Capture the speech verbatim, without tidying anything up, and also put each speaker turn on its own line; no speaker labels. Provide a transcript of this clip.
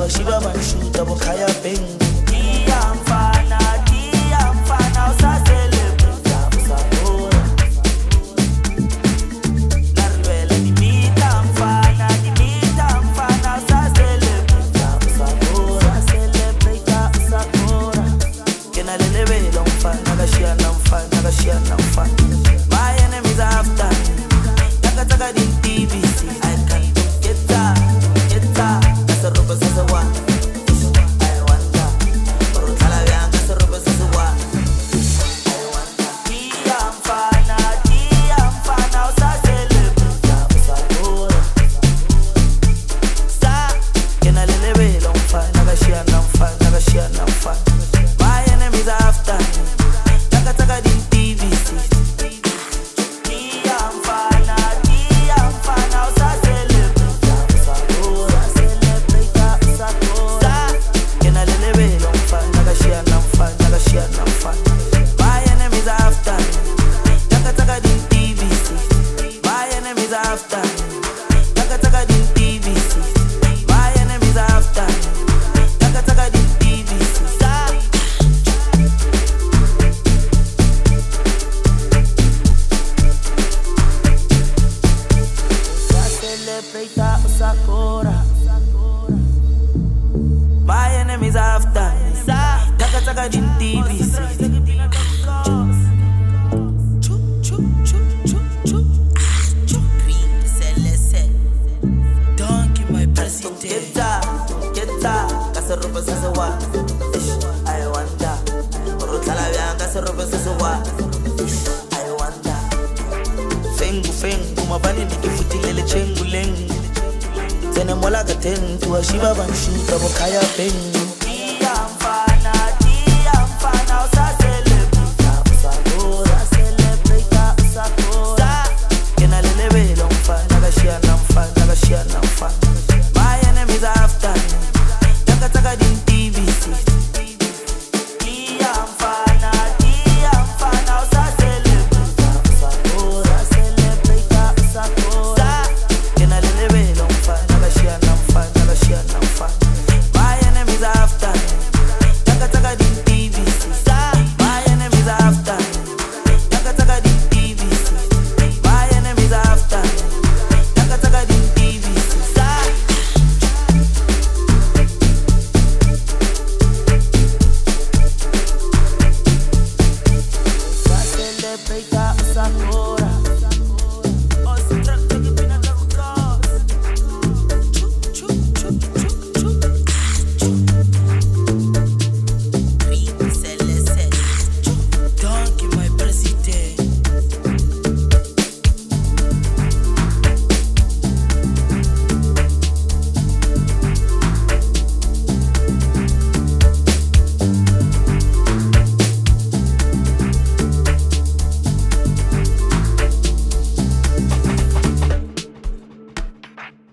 shiba banshuta bokhaya beng. Dia mfana, dia mfana usacelebrate usakora. Narwela dimita mfana, dimita mfana usacelebrate usakora. Celebrate usakora. Kena lelebela mfana kashiana mfana kashiana mfana. My enemies are after me. Taka taka di T V C. I can't get that, get that. That's a rubber says a one. I wonder. Or Talavian, that's a rubber says a one. I wonder. Dia mfana, dia mfana, usa celebrate usa kora. Sa, kena lelebela mfana kashiana mfana kashiana mfana. My enemies are after me. Taka taka di T V C. My enemies after me. Taka taka din T V C. Donkey my president. Get that, get that. Kasarupa sasawa. I wonder. Orotalavian kasarupa sasawa. I wonder. Fengu fengu mabani nikifutile chengu lengu. Tene mola gaten tu ashiba banshuta bokhaya beng.